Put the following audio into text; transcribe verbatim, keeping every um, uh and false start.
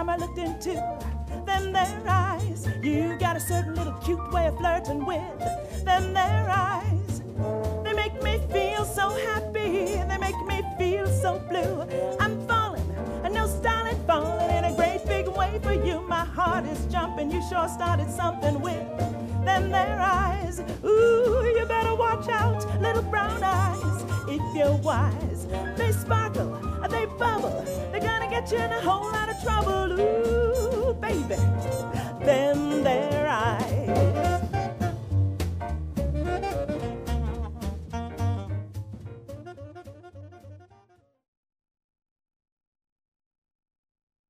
time I looked into them their eyes, you got a certain little cute way of flirting with them their eyes. They make me feel so happy, they make me feel so blue. I'm falling, I know started falling in a great big way for you. My heart is jumping, you sure started something with them their eyes. Ooh, you better watch out, little brown eyes, if you're wise. They sparkle, they bubble, they're gonna get you in a whole lot of trouble. Ooh, baby,